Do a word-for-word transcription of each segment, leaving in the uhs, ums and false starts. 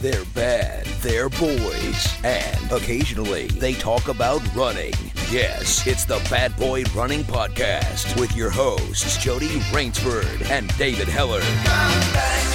They're bad, they're boys, and occasionally they talk about running. Yes, it's the Bad Boy Running Podcast with your hosts, Jody Rainsford and David Heller. Come back.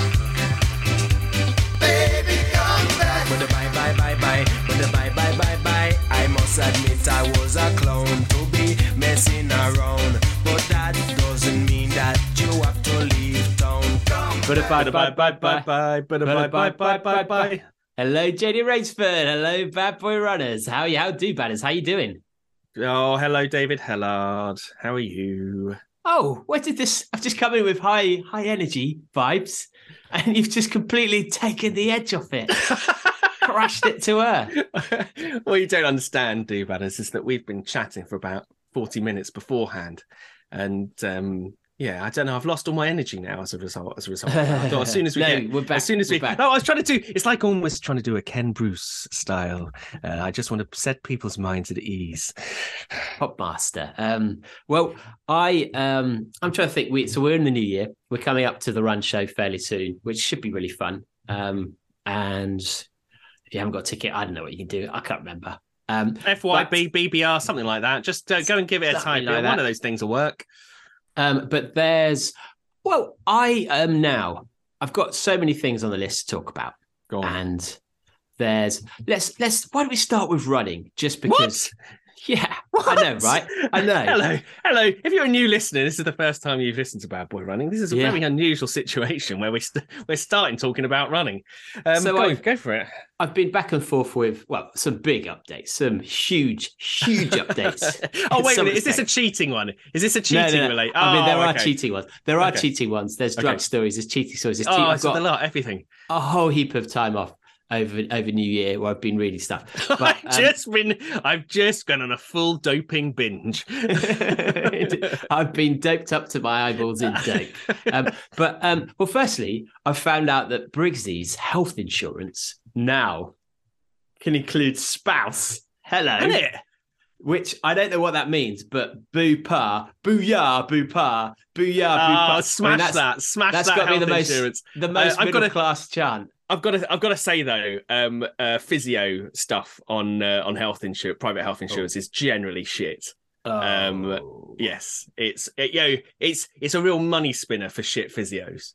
Baby, come back. With the bye, bye, bye, bye. With the bye, bye, bye, bye. I must admit I was a clown to be messing around. But that doesn't mean that you have to leave town. Come back. Bye, bye, bye, bye, bye, bye, bye, bye, bye, bye. Hello, Jody Rainsford. Hello, Bad Boy Runners. How are you? How do badders? How you doing? Oh, hello, David Hellard. How are you? Oh, where did this? I've just come in with high, high energy vibes, and you've just completely taken the edge off it, crashed it to earth. What you don't understand, do badders, is that we've been chatting for about forty minutes beforehand, and um, yeah, I don't know. I've lost all my energy now as a result. As a result, I thought as soon as we no, get, we're back. as soon as we're we, back. no, I was trying to do. It's like almost trying to do a Ken Bruce style. Uh, I just want to set people's minds at ease. Popmaster. Um, well, I um, I'm trying to think. We so we're in the new year. We're coming up to the run show fairly soon, which should be really fun. Um, and if you haven't got a ticket, I don't know what you can do. I can't remember. Um, F Y B, B B R, something like that. Just uh, go and give it a Something type. like Yeah, that. one of those things will work. Um, but there's, well, I am now, I've got so many things on the list to talk about. Go on. And there's, let's, let's, why don't we start with running? Just because, yeah, What? I know, right? I know. Hello, hello. If you're a new listener, this is the first time you've listened to Bad Boy Running. This is a Yeah. very unusual situation where we st- we're starting talking about running. Um, So go, I- go for it. I've been back and forth with, well, some big updates, some huge, huge updates. oh, in wait a some minute. Is this a respects. cheating one? Is this a No, cheating no, no. relate? I mean, there Oh, are okay. cheating ones. There are Okay. cheating ones. There's drug Okay. stories. There's cheating stories. There's Oh, cheating. I've it's a got lot. Everything. a whole heap of time off over over New Year where I've been reading stuff. But, I've um, just been. I've just gone on a full doping binge. I've been doped up to my eyeballs in dope. Um, but, um, well, firstly, I found out that Briggsy's health insurance now can include spouse. Hello. Isn't it? Which I don't know what that means, but boo pa, booyah, boo pa, booyah, boo Oh, pa. smash I mean, that's- that! Smash That's that got to be health the most, insurance. the most Uh, I've middle gotta- class chant. I've got to, I've got to say though, um, uh, physio stuff on uh, on health insurance, private health insurance is generally shit. Um, Oh. Yes, it's it, you know, it's it's a real money spinner for shit physios.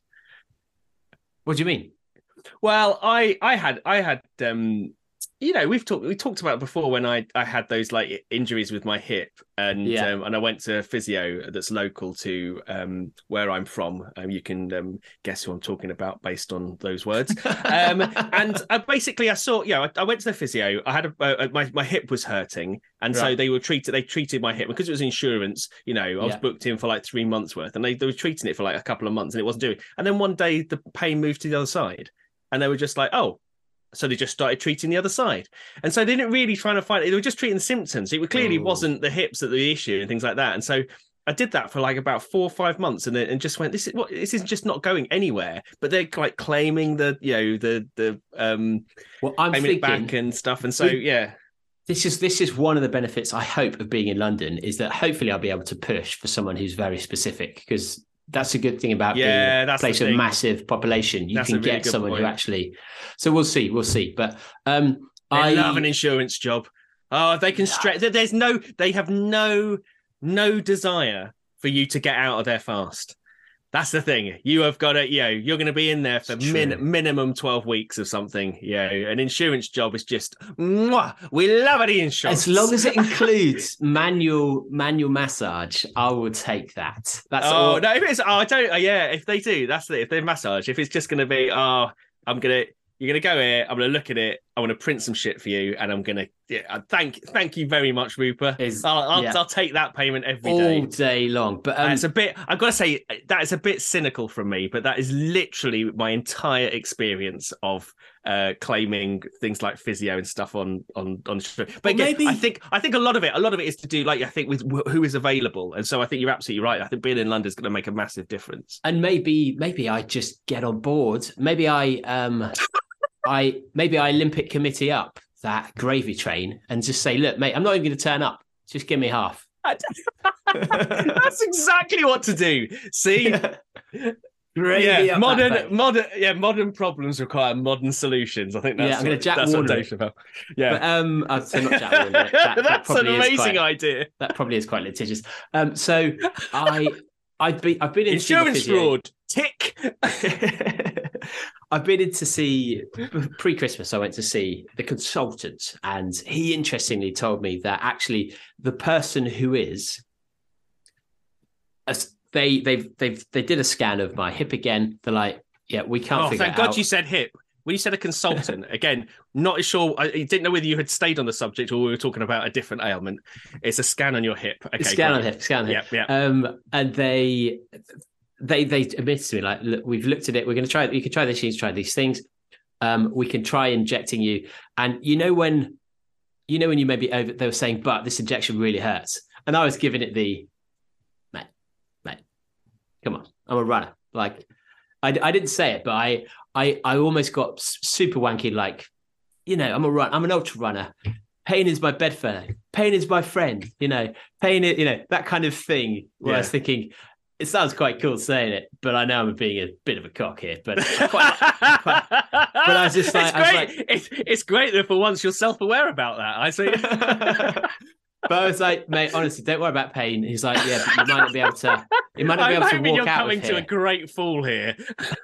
What do you mean? Well, I I had I had um, you know, we've talked we talked about it before when I I had those like injuries with my hip and Yeah. um, and I went to a physio that's local to um where I'm from. Um, you can um, guess who I'm talking about based on those words. um, and uh, basically, I saw, you know, I, I went to the physio. I had a, uh, my my hip was hurting, and so Right. they were treated. They treated my hip because it was insurance. You know, I was Yeah. booked in for like three months worth, and they, they were treating it for like a couple of months, and it wasn't doing. And then one day, the pain moved to the other side, and they were just like, oh. So they just started treating the other side. And so they didn't really try to find it. They were just treating the symptoms. It clearly Oh. wasn't the hips that the issue and things like that. And so I did that for like about four or five months and then and just went, this is what this is just not going anywhere. But they're like claiming the, you know, the the um Well, I'm claiming it thinking back and stuff. And so We- yeah. this is this is one of the benefits I hope of being in London is that hopefully I'll be able to push for someone who's very specific because that's a good thing about Yeah, being in a that's the place of thing. massive population. You That's can a really get good someone who point. actually. So we'll see, we'll see. But um, They I love an insurance job. Oh, they can stretch. There's no, they have no, no desire for you to get out of there fast. That's the thing. You have got to, you know, you're going to be in there for It's min- true. minimum twelve weeks of something. You know, an insurance job is just, mwah, we love it, insurance. as long as it includes manual manual massage, I will take that. That's Oh, all. no, if it's, oh, I don't, oh, yeah, if they do, that's it. If they massage, if it's just going to be, oh, I'm going to, you're going to go here, I'm going to look at it, I want to print some shit for you, and I'm going to, yeah, thank thank you very much, Rupert. Is- I'll, I'll, yeah. I'll take that payment every all day. day long. But um, Uh, it's a bit, I've got to say, that is a bit cynical from me, but that is literally my entire experience of uh, claiming things like physio and stuff on on on. But Well, again, maybe- I think I think a lot of it, a lot of it is to do, like I think, with wh- who is available, and so I think you're absolutely right. I think being in London is going to make a massive difference. and maybe maybe I just get on board. Maybe I um I maybe I Olympic committee up that gravy train and just say, look, mate, I'm not even going to turn up. Just give me half. That's exactly what to do. See, Gravy yeah, up modern, that back. modern, yeah, modern problems require modern solutions. I think that's Yeah, I'm gonna what, Jack that's what Warner Dave Chappelle. Yeah, But um, I'd say not Jack Warner. That, that that's an probably is amazing quite, idea. That probably is quite litigious. Um, so I, I've been, I've been in Insurance fraud. Tick. I've been in to see pre-Christmas. I went to see the consultant, and he interestingly told me that actually the person who is, as they they've they've they did a scan of my hip again. They're like, yeah, we can't Oh, figure thank it God out. you said hip. When you said a consultant, again, not sure. I didn't know whether you had stayed on the subject or we were talking about a different ailment. It's a scan on your hip. Okay, scan on hip, scan on hip. Yeah, yeah. Um, and they they they admitted to me, like, look, we've looked at it. We're going to try. You can try this. You can try these things. Um, we can try injecting you. And you know when, you know when you maybe over, they were saying, but this injection really hurts. And I was giving it the, mate, mate, come on, I'm a runner. Like, I, I didn't say it, but I I I almost got super wanky. Like, you know, I'm a run. I'm an ultra runner. Pain is my bedfellow. Pain is my friend. You know, pain is, you know, that kind of thing. Where Yeah. I was thinking, it sounds quite cool saying it, but I know I'm being a bit of a cock here. But I quite, I quite, but I was just like, it's I was great. like, it's, it's great that for once you're self-aware about that. I see. but I was like, mate, honestly, don't worry about pain. He's like, yeah, but you might not be able to. You might not be I'm able to hoping walk you're out coming of to here. a great fall here.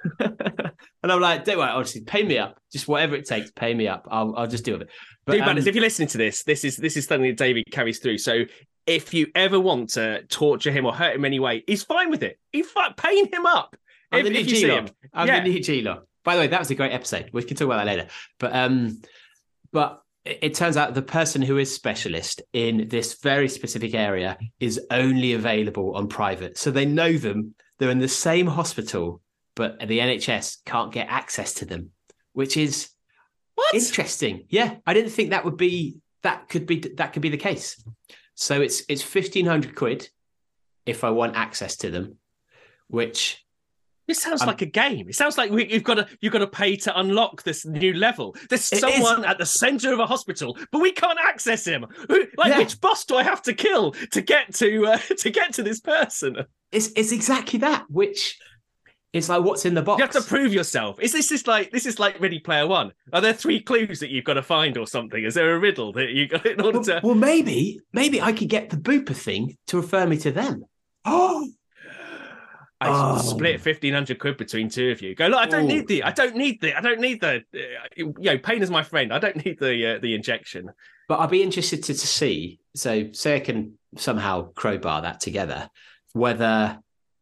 And I'm like, don't worry, honestly, pay me up. Just whatever it takes, pay me up. I'll I'll just deal with it. But Dude, um, Banners, if you're listening to this, this is this is something that David carries through. So if you ever want to torture him or hurt him anyway, he's fine with it. He fi- pain him up. I'm if, the new if you see him. G-Log. I'm Yeah. the new G-Log. By the way, that was a great episode. We can talk about that later. But um, but it, it turns out the person who is specialist in this very specific area is only available on private. So they know them. They're in the same hospital, but the N H S can't get access to them, which is What? interesting. Yeah, I didn't think that would be that could be that could be the case. So it's it's fifteen hundred quid if I want access to them, which This sounds I'm- like a game. It sounds like we, you've got to you've got to pay to unlock this new level. There's It someone at the center of a hospital, but we can't access him. Who- Like, Yeah. which boss do I have to kill to get to uh, to get to this person? it's it's exactly that. Which is like what's in the box. You have to prove yourself. Is this just like this is like Ready Player One? Are there three clues that you've got to find or something? Is there a riddle that you got in order well, to? well, maybe maybe I could get the Booper thing to refer me to them. Oh. I Oh. split fifteen hundred quid between two of you. Go, look, I don't Ooh. need the, I don't need the, I don't need the, uh, you know, pain is my friend. I don't need the uh, the injection. But I'll be interested to, to see. So say I can somehow crowbar that together, whether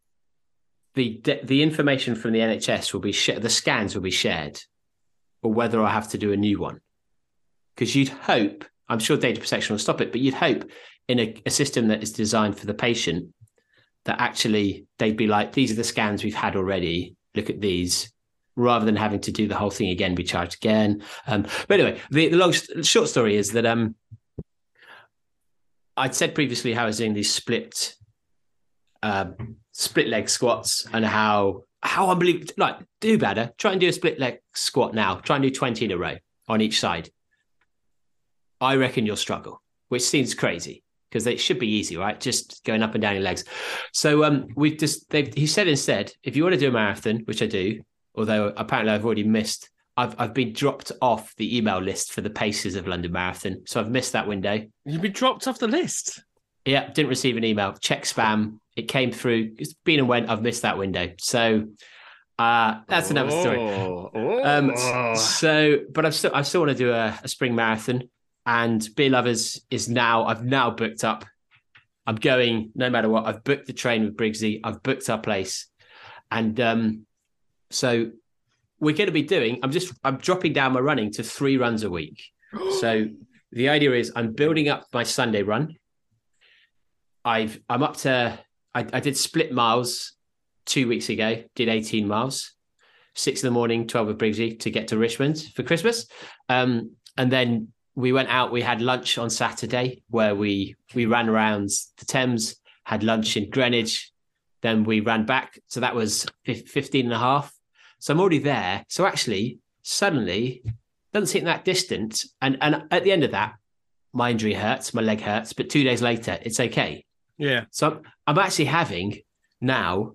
the the information from the N H S will be sh- the scans will be shared, or whether I have to do a new one. Because you'd hope, I'm sure data protection will stop it, but you'd hope in a, a system that is designed for the patient that actually they'd be like, these are the scans we've had already. Look at these, rather than having to do the whole thing again, be charged again. Um, but anyway, the, the long short story is that um, I'd said previously how I was doing these split um, split leg squats and how how unbelievable. Like, do better. Try and do a split leg squat now. Try and do twenty in a row on each side. I reckon you'll struggle, which seems crazy because it should be easy, right? Just going up and down your legs. So um, we've just they've he said instead, if you want to do a marathon, which I do, although apparently I've already missed, I've I've been dropped off the email list for the paces of London Marathon, so I've missed that window. You've been dropped off the list. Yeah, didn't receive an email. Check spam. It came through. It's been and went. I've missed that window. So uh, that's another story. Oh, oh. Um, so, but I've still I still want to do a, a spring marathon, and Beer Lovers is now. I've now booked up. I'm going no matter what. I've booked the train with Briggsy. I've booked our place, and um, so we're going to be doing. I'm just. I'm dropping down my running to three runs a week. So the idea is I'm building up my Sunday run. I've I'm up to. I, I did split miles two weeks ago. Did eighteen miles. Six in the morning, twelve with Briggsy to get to Richmond for Christmas. Um, and then we went out. We had lunch on Saturday where we we ran around the Thames, had lunch in Greenwich. Then we ran back. So that was fifteen and a half. So I'm already there. So actually, suddenly, doesn't seem that distant. And and at the end of that, my injury hurts, my leg hurts. But two days later, it's okay. Yeah. So I'm, I'm actually having now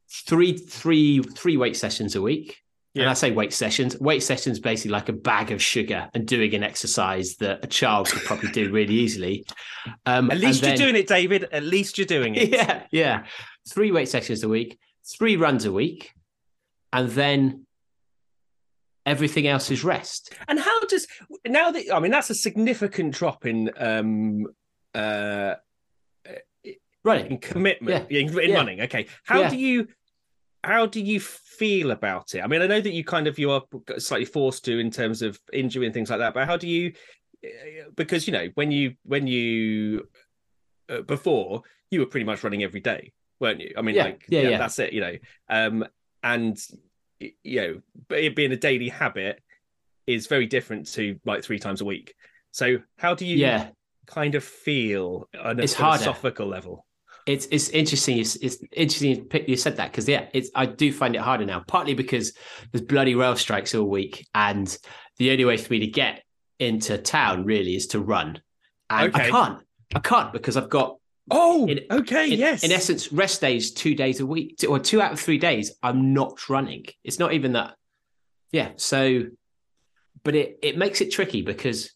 three, three, three weight sessions a week. Yeah. And I say weight sessions. Weight sessions basically like a bag of sugar and doing an exercise that a child could probably do really easily. Um, At least then, you're doing it, David. At least you're doing it. Yeah, yeah. Three weight sessions a week, three runs a week, and then everything else is rest. And how does now that I mean that's a significant drop in um uh running in commitment yeah. in, in yeah. running. Okay, how yeah. do you how do you feel about it? I mean, I know that you kind of you are slightly forced to in terms of injury and things like that, but how do you? Because you know when you when you uh, before you were pretty much running every day, weren't you? I mean, yeah. like yeah, yeah, yeah, that's it. You know, um, and you know, but it being a daily habit is very different to like three times a week. So how do you yeah. kind of feel on a It's harder. philosophical level? It's it's interesting. It's, it's interesting you said that because yeah, it's I do find it harder now. Partly because there's bloody rail strikes all week, and the only way for me to get into town really is to run, and Okay. I can't. I can't because I've got Oh, in, okay, in, yes. In essence, rest days two days a week, or two out of three days. I'm not running. It's not even that. Yeah. So, but it it makes it tricky because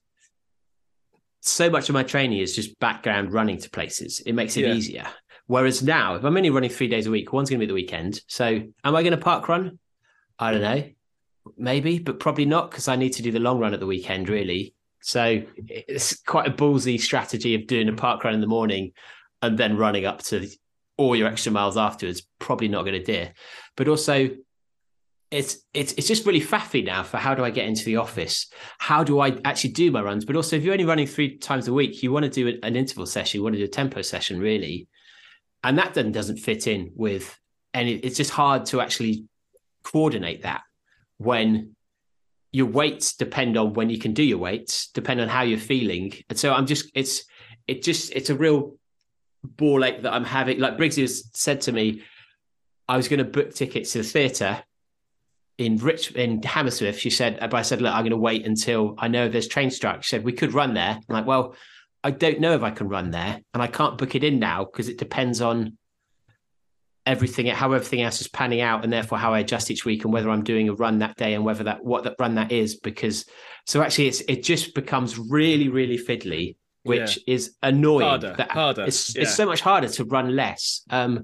so much of my training is just background running to places. It makes it Yeah. easier. Whereas now, if I'm only running three days a week, one's going to be the weekend. So am I going to park run? I don't know. Maybe, but probably not because I need to do the long run at the weekend, really. So it's quite a ballsy strategy of doing a park run in the morning and then running up to all your extra miles afterwards. Probably not a good idea. But also, it's it's it's just really faffy now for how do I get into the office? How do I actually do my runs? But also, if you're only running three times a week, you want to do an interval session, you want to do a tempo session, really. And that then doesn't fit in with any, it's just hard to actually coordinate that when your weights depend on when you can do your weights, depend on how you're feeling. And so I'm just, it's, it just, it's a real ball ache that I'm having. Like Briggsy has said to me, I was going to book tickets to the theatre in Rich in Hammersmith. She said, but I said, look, I'm going to wait until I know there's train strike. She said, we could run there. I'm like, well, I don't know if I can run there and I can't book it in now because it depends on everything, how everything else is panning out and therefore how I adjust each week and whether I'm doing a run that day and whether that, what that run that is. Because so actually it's, it just becomes really, really fiddly, which yeah. is annoying. Harder, that harder. It's, yeah. it's so much harder to run less. Um,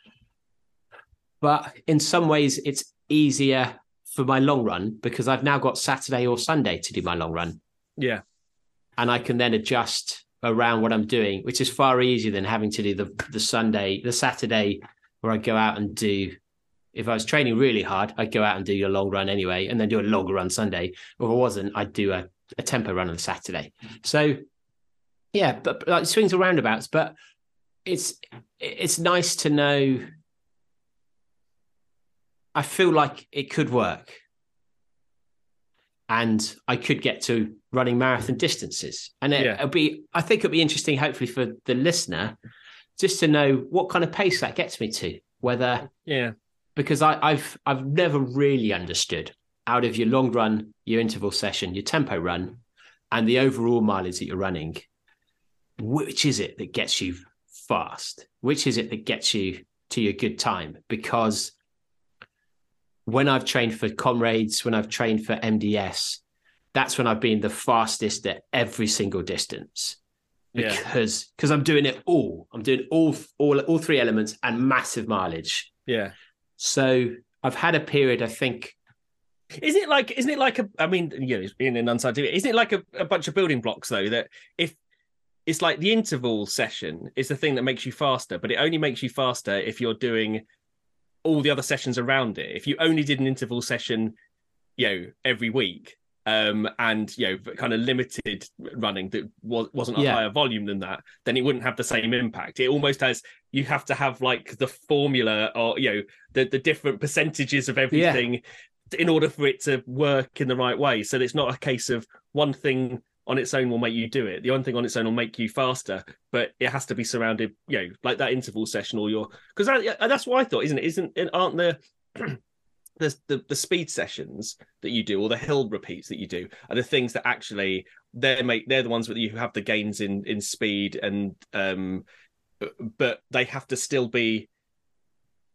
but in some ways it's easier for my long run because I've now got Saturday or Sunday to do my long run. Yeah. And I can then adjust around what I'm doing, which is far easier than having to do the the Sunday, the Saturday where I go out and do, if I was training really hard, I'd go out and do a long run anyway, and then do a longer run Sunday. Or if I wasn't, I'd do a, a tempo run on the Saturday. So yeah, but, but like swings and roundabouts, but it's, it's nice to know. I feel like it could work. And I could get to running marathon distances. And it, yeah. it'll be, I think it'll be interesting, hopefully, for the listener, just to know what kind of pace that gets me to. Whether, yeah, because I, I've I've never really understood out of your long run, your interval session, your tempo run, and the overall mileage that you're running, which is it that gets you fast? Which is it that gets you to your good time? Because when I've trained for comrades, when I've trained for M D S, that's when I've been the fastest at every single distance because because yeah. I'm doing it all. I'm doing all all all three elements and massive mileage. Yeah. So I've had a period, I think. Isn't it like? Isn't it like a? I mean, you know, in an unscientific. Isn't it like a, a bunch of building blocks though? That if it's like the interval session is the thing that makes you faster, but it only makes you faster if you're doing all the other sessions around it. If you only did an interval session, you know, every week, um, and you know, kind of limited running that was, wasn't a yeah. higher volume than that, then it wouldn't have the same impact. It almost has. You have to have like the formula, or you know, the the different percentages of everything, yeah. in order for it to work in the right way. So it's not a case of one thing on its own will make you do it. The one thing on its own will make you faster, but it has to be surrounded, you know, like that interval session or your, because that, that's what I thought, isn't it? Isn't aren't the, the the the speed sessions that you do or the hill repeats that you do are the things that actually they make they're the ones that you have the gains in in speed and um, but they have to still be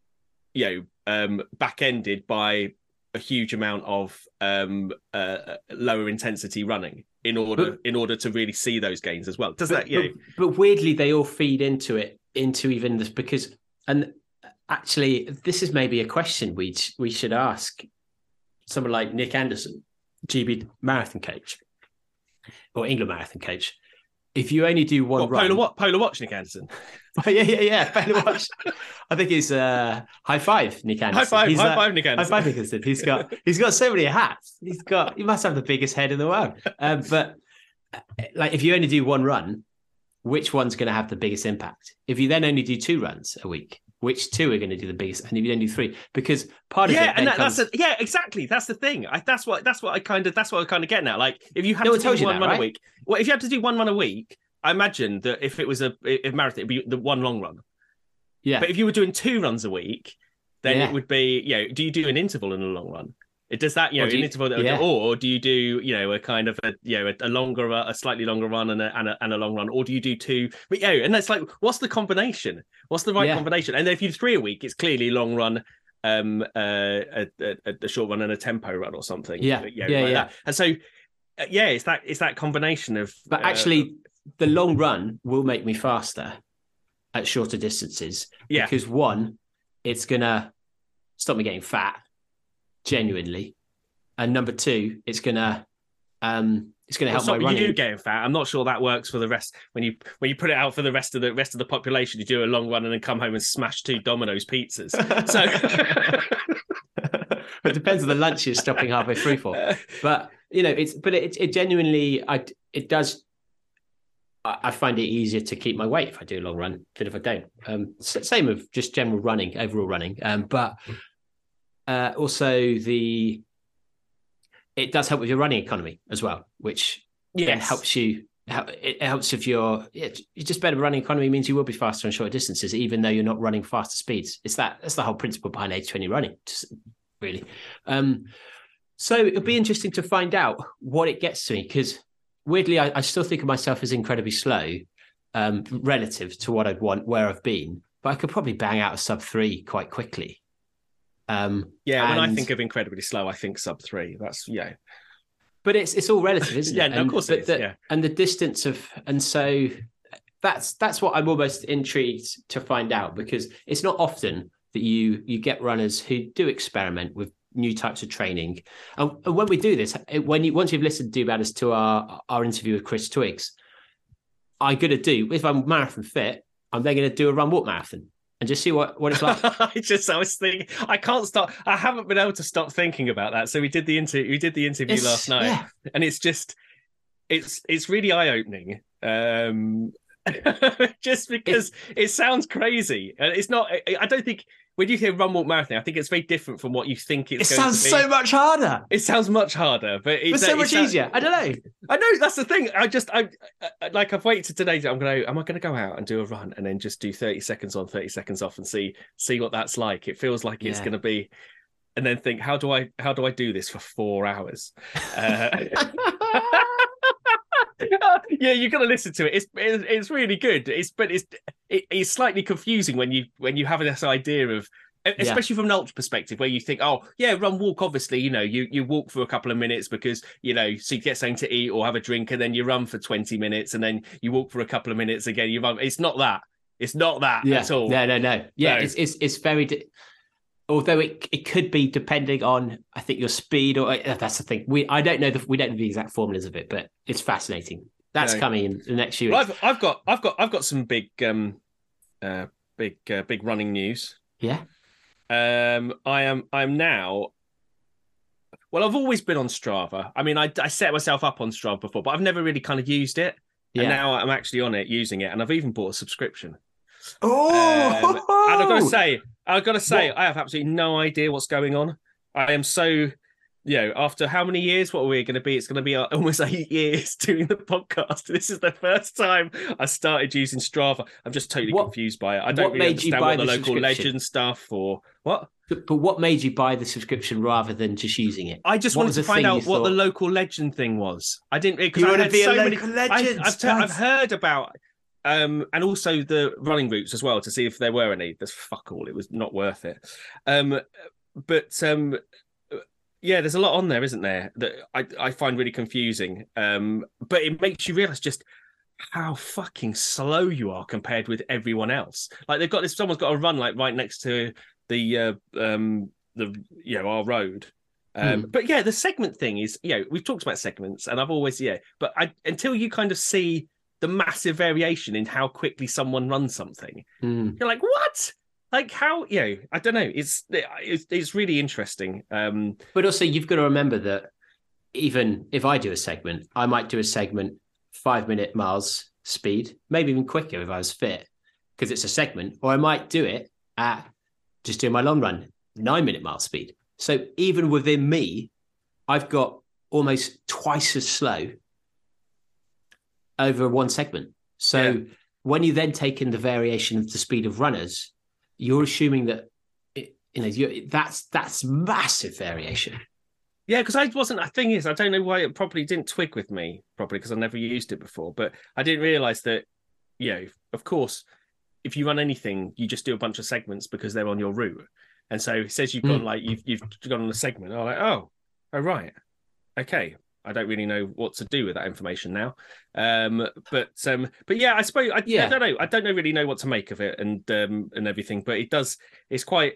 you know, um, back-ended by a huge amount of um, uh, lower intensity running in order but, in order to really see those gains as well. Does but, that, you but, know... but weirdly, they all feed into it, into even this, because, and actually, this is maybe a question we we should ask someone like Nick Anderson, G B marathon coach or England marathon coach. If you only do one what, run, Polar what Polar Watch Nick Anderson. yeah, yeah, yeah. Polar Watch. I think he's uh, high five Nick Anderson. High five, he's high uh, five Nick Anderson. High five Nick Anderson. He's got he's got so many hats. He's got he must have the biggest head in the world. Um, but like, if you only do one run, which one's going to have the biggest impact? If you then only do two runs a week, which two are going to do the biggest? And if you don't do three, because part of yeah, it, and that, comes... that's a, yeah, exactly. That's the thing. I, that's what that's what I kind of that's what I kind of getting at. Like, if you had no to do one that, run right? a week, well, if you had to do one run a week, I imagine that if it was a if marathon, it'd be the one long run. Yeah, but if you were doing two runs a week, then yeah. it would be, you know, do you do an interval in a long run? It does that, you know, you, an interval, yeah. or do you do, you know, a kind of a, you know, a, a longer, a slightly longer run and a, and a and a long run, or do you do two? But yeah, and that's like, what's the combination? What's the right yeah. combination? And then if you do three a week, it's clearly long run, um, uh, a, a, a short run and a tempo run or something. Yeah, you know, yeah, like yeah. That. And so, uh, yeah, it's that it's that combination of. But actually, uh, the long run will make me faster at shorter distances. Yeah, because one, it's gonna stop me getting fat, genuinely. And number two, it's gonna um, it's gonna help well, my running. You getting fat. I'm not sure that works for the rest. When you when you put it out for the rest of the rest of the population, you do a long run and then come home and smash two Domino's pizzas. So it depends on the lunch you're stopping halfway through for. But you know, it's but it it genuinely I it does. I find it easier to keep my weight if I do a long run than if I don't. Um, same with just general running, overall running. Um, but uh, also the. It does help with your running economy as well, which yes. helps you. It helps if you're it's just better running economy means you will be faster on shorter distances, even though you're not running faster speeds. It's that that's the whole principle behind eighty twenty running, just, really. Um, so it'll be interesting to find out what it gets to me, because weirdly, I, I still think of myself as incredibly slow um, relative to what I'd want, where I've been, but I could probably bang out a sub three quite quickly. Um, yeah, and, when I think of incredibly slow, I think sub three. That's yeah, but it's it's all relative, isn't yeah, it? no, and, of course it is. The, yeah, and the distance of and so that's that's what I'm almost intrigued to find out, because it's not often that you you get runners who do experiment with new types of training. And, and when we do this, when you once you've listened to about us to our our interview with Chris Twiggs, I'm gonna do if I'm marathon fit, I'm then gonna do a run walk marathon. And just see what, what it's like. I just I was thinking I can't stop. I haven't been able to stop thinking about that. So we did the inter we did the interview it's, last night, yeah. and it's just it's it's really eye opening. Um, just because it sounds crazy, and it's not. I, I don't think when you hear run walk marathon, I think it's very different from what you think it's. It going sounds to be. so much harder. It sounds much harder, but it's but so uh, much it's, easier. Uh, I don't know. I know that's the thing. I just I, I like I've waited today. I'm gonna am I gonna go out and do a run and then just do thirty seconds on, thirty seconds off, and see see what that's like. It feels like it's yeah. gonna be, and then think how do I how do I do this for four hours? Uh, yeah, you got to listen to it. It's, it's it's really good. It's but it's it, it's slightly confusing when you when you have this idea of, especially yeah. from an ultra perspective, where you think, oh yeah, run walk. Obviously, you know, you you walk for a couple of minutes because you know, so you get something to eat or have a drink, and then you run for twenty minutes, and then you walk for a couple of minutes again. You run. It's not that. It's not that yeah. at all. No, no, no. Yeah, no. it's it's it's very. Di- Although it it could be depending on, I think, your speed, or uh, that's the thing. We I don't know the we don't know the exact formulas of it, but it's fascinating. That's no. coming in the next few well, weeks. I've, I've got I've got I've got some big um uh big uh, big running news. Yeah. Um, I am I'm now. Well, I've always been on Strava. I mean, I I set myself up on Strava before, but I've never really kind of used it. Yeah. And now I'm actually on it, using it, and I've even bought a subscription. Oh, um, and I've got to say, I've got to say, what? I have absolutely no idea what's going on. I am so, you know, after how many years? What are we going to be? It's going to be almost eight years doing the podcast. This is the first time I started using Strava. I'm just totally what, confused by it. I don't really understand what the, the local legend stuff or what. But, but what made you buy the subscription rather than just using it? I just what wanted to find out what the local legend thing was. I didn't because I want had to be so a many. Local legend. I, I've, t- I've heard about. Um, and also the running routes as well to see if there were any. There's fuck all. It was not worth it. Um, but um, yeah, there's a lot on there, isn't there? That I, I find really confusing. Um, but it makes you realise just how fucking slow you are compared with everyone else. Like they've got this. Someone's got a run like right next to the uh, um the you know our road. Um, mm. But yeah, the segment thing is, you know, we've talked about segments, and I've always yeah, but I until you kind of see the massive variation in how quickly someone runs something, mm. you're like, what? Like how, you know, I don't know. It's it's, it's really interesting. Um, but also you've got to remember that even if I do a segment, I might do a segment five minute miles speed, maybe even quicker if I was fit, because it's a segment, or I might do it at just doing my long run, nine minute mile speed. So even within me, I've got almost twice as slow over one segment. So yeah. when you then take in the variation of the speed of runners, you're assuming that it, you know you're, that's that's massive variation. Yeah, because I wasn't. The thing is, I don't know why it probably didn't twig with me properly because I never used it before. But I didn't realise that. You know, of course, if you run anything, you just do a bunch of segments because they're on your route. And so it says you've gone mm. like you've you've gone on a segment. I'm like, oh, oh right, okay. I don't really know what to do with that information now. Um, but um, but yeah, I suppose I, yeah. I don't know. I don't know really know what to make of it and um, and everything. But it does. It's quite.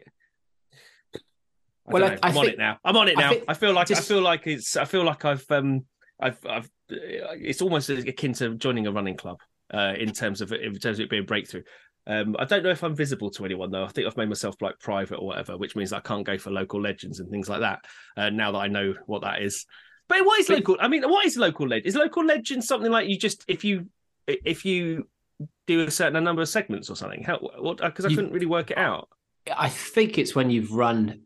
I well, I, I I'm think, on it now. I'm on it now. I, I feel like just... I feel like it's. I feel like I've um I've I've. It's almost akin to joining a running club uh, in terms of in terms of it being a breakthrough. Um, I don't know if I'm visible to anyone though. I think I've made myself like private or whatever, which means I can't go for local legends and things like that. Uh, now that I know what that is. But what is local? I mean, what is local legend? Is local legend something like you just if you if you do a certain number of segments or something? How? What? Because I couldn't really work it out. I think it's when you've run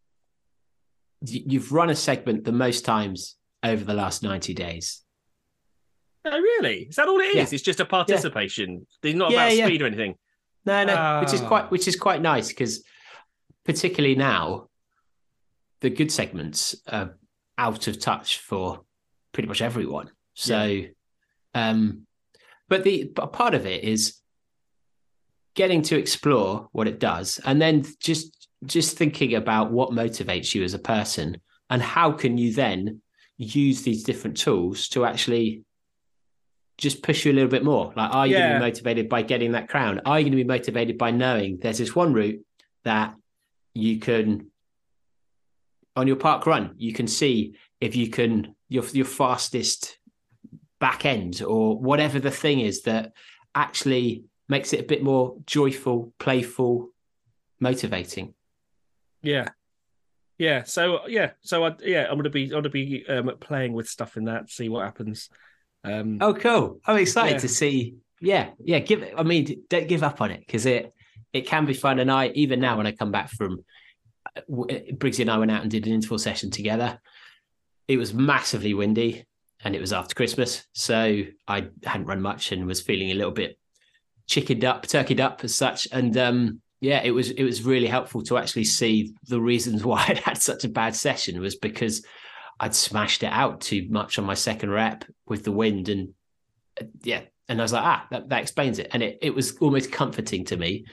you've run a segment the most times over the last ninety days. Oh, really? Is that all it is? Yeah. It's just a participation. Yeah. It's not yeah, about speed yeah. or anything. No, no, oh. which is quite which is quite nice because particularly now, the good segments are out of touch for pretty much everyone. So, yeah. um, but the but part of it is getting to explore what it does, and then just just thinking about what motivates you as a person, and how can you then use these different tools to actually just push you a little bit more. Like, are you yeah. going to be motivated by getting that crown? Are you going to be motivated by knowing there's this one route that you can, on your park run, you can see if you can, your, your fastest back end or whatever the thing is that actually makes it a bit more joyful, playful, motivating. Yeah. Yeah. So, yeah. So, I, yeah, I'm going to be, I'm going to be um, playing with stuff in that, see what happens. Um, oh, cool! I'm excited yeah. to see. Yeah, yeah. Give it. I mean, don't give up on it because it it can be fun. And I even now when I come back from Briggsy and I went out and did an interval session together. It was massively windy, and it was after Christmas, so I hadn't run much and was feeling a little bit chickened up, turkeyed up as such. And um, yeah, it was it was really helpful to actually see the reasons why I'd had such a bad session was because I'd smashed it out too much on my second rep with the wind. And uh, yeah, and I was like, ah, that, that explains it. And it, it was almost comforting to me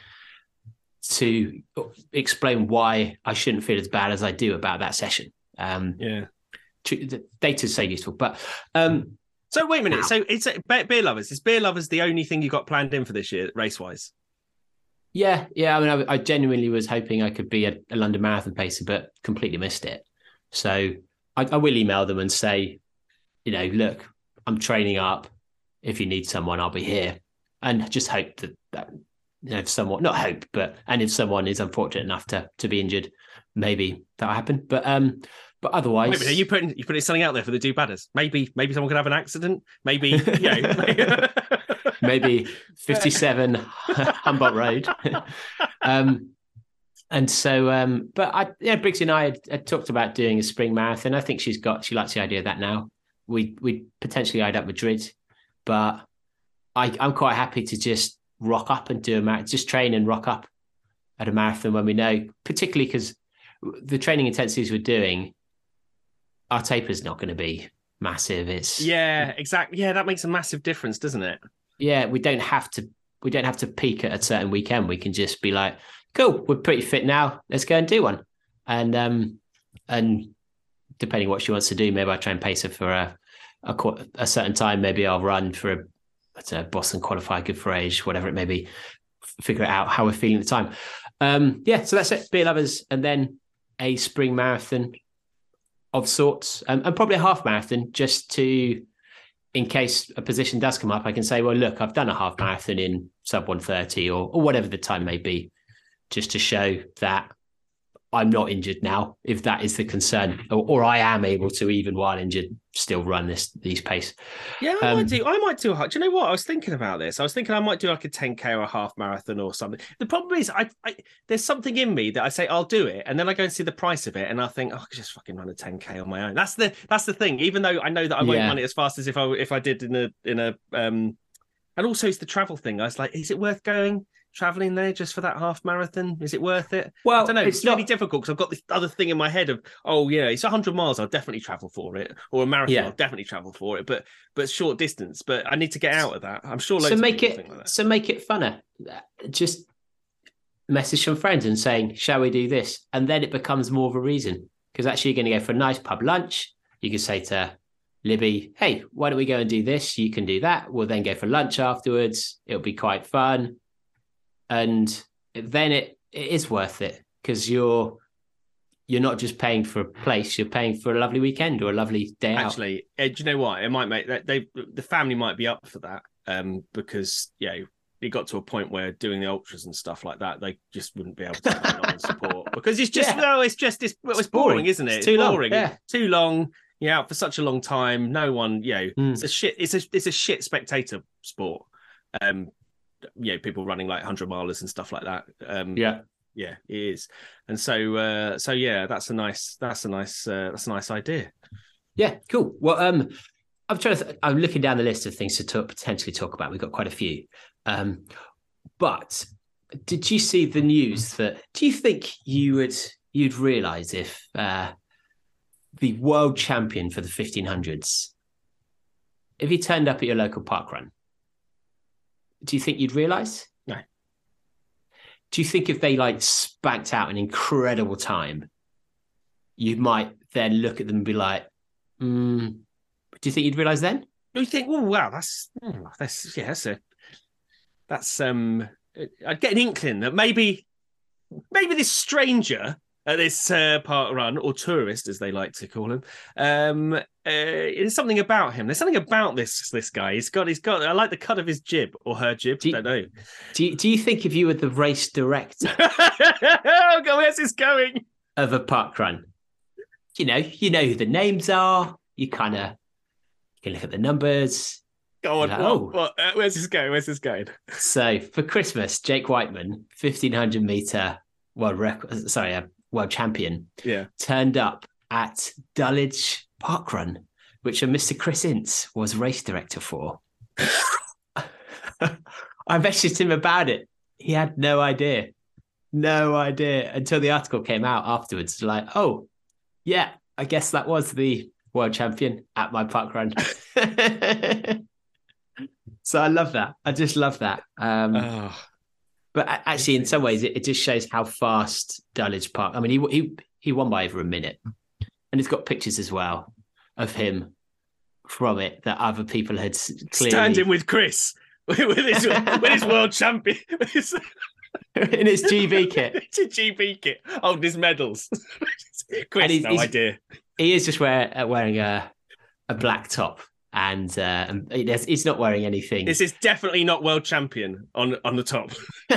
to explain why I shouldn't feel as bad as I do about that session. Um, yeah. The data's so useful. But um, so wait a minute. Now, so it's Beer Lovers. Is Beer Lovers the only thing you got planned in for this year, race-wise? Yeah. Yeah. I mean, I, I genuinely was hoping I could be a, a London Marathon pacer, but completely missed it. So I, I will email them and say, you know, look, I'm training up. If you need someone, I'll be here. And just hope that, that you know, if someone, not hope, but, and if someone is unfortunate enough to to be injured, maybe that'll happen. But um, but otherwise, maybe you putting you putting something out there for the do badders. Maybe maybe someone could have an accident. Maybe you know, maybe fifty-seven Humboldt Road. um. And so, um, but I, yeah, Briggsy and I had, had talked about doing a spring marathon. I think she's got, she likes the idea of that now. We we potentially eyed up Madrid, but I, I'm quite happy to just rock up and do a marathon, just train and rock up at a marathon when we know, particularly because the training intensities we're doing, our taper's not going to be massive. It's yeah, exactly. Yeah, that makes a massive difference, doesn't it? yeah, we don't have to we don't have to peak at a certain weekend. We can just be like, cool, we're pretty fit now. Let's go and do one. And um and depending what she wants to do, maybe I try and pace her for a a, a certain time. Maybe I'll run for a, a Boston qualifier, good for age, whatever it may be. Figure it out how we're feeling at the time. Um, yeah, so that's it. Beer lovers, and then a spring marathon of sorts, um, and probably a half marathon, just to, in case a position does come up, I can say, well, look, I've done a half marathon in sub one thirty or, or whatever the time may be, just to show that I'm not injured now, if that is the concern, or, or I am able to, even while injured, still run this these pace. Yeah, I Um, might do. I might do a. Do you know what? I was thinking about this. I was thinking I might do like a ten K or a half marathon or something. The problem is, I, I there's something in me that I say I'll do it, and then I go and see the price of it, and I think, oh, I could just fucking run a ten K on my own. That's the that's the thing. Even though I know that I won't Yeah. run it as fast as if I if I did in a in a um, and also it's the travel thing. I was like, is it worth going? Traveling there just for that half marathon, is it worth it? Well, I don't know. It's, it's really not- difficult because I've got this other thing in my head of, oh yeah, it's one hundred miles. I'll definitely travel for it, or a marathon. Yeah. I'll definitely travel for it. But but short distance. But I need to get out of that. I'm sure. Loads so of make people it think like that. so make it funner. Just message some friends and saying, shall we do this? And then it becomes more of a reason, because actually you're going to go for a nice pub lunch. You can say to Libby, hey, why don't we go and do this? You can do that. We'll then go for lunch afterwards. It'll be quite fun. And then it, it is worth it, because you're you're not just paying for a place, you're paying for a lovely weekend or a lovely day out. Actually, uh, do you know what? It might make that they the family might be up for that, um, because yeah, it got to a point where doing the ultras and stuff like that, they just wouldn't be able to come along and support, because it's just Yeah. no, it's just it's, well, it's, It's boring, boring. isn't it? It's too long, boring. yeah. It's too long. You're out for such a long time. No one, you know, Mm. it's a shit. It's a it's a shit spectator sport. Um, you know, people running like hundred milers and stuff like that. Um, Yeah. yeah, it is. And so, uh, so yeah, that's a nice, that's a nice, uh, that's a nice idea. Yeah, cool. Well, um, I'm trying to. Th- I'm looking down the list of things to talk, potentially talk about. We've got quite a few. Um, but did you see the news that? Do you think you would you'd realise if uh, the world champion for the fifteen hundreds, if he turned up at your local park run, do you think you'd realise? No. Do you think if they like spanked out an incredible time, you might then look at them and be like, mm, do you think you'd realise then? You think, oh wow, that's hmm, that's yeah, that's a that's um. I'd get an inkling that maybe maybe this stranger at this uh, park run, or tourist as they like to call him, um, uh, there's something about him. There's something about this this guy. He's got he's got. I like the cut of his jib or her jib. Do you- I don't know. Do you, do you think if you were the race director Oh God, where's this going? of a park run, you know, you know who the names are, you kind of you can look at the numbers. Go on. Like, what, oh. what, uh, where's this going? Where's this going? So for Christmas, Jake Whiteman, fifteen hundred meter world record, sorry, a world champion, Yeah. turned up at Dulwich Park Run, which a Mister Chris Ince was race director for. I messaged him about it. He had no idea. No idea until the article came out afterwards. Like, oh, yeah, I guess that was the world champion at my park run. So I love that. I just love that. Um, Oh, but a- actually, in some ways, it, it just shows how fast Dulwich Park. I mean, he he he won by over a minute, and he's got pictures as well of him from it that other people had s- clearly standing with Chris with his with his world champion with his, in his G B kit. it's a G B kit holding his medals. Chris, And he's- no he's- idea. He is just wear, uh, wearing a a black top, and uh, and he does- he's not wearing anything. This is definitely not world champion on on the top.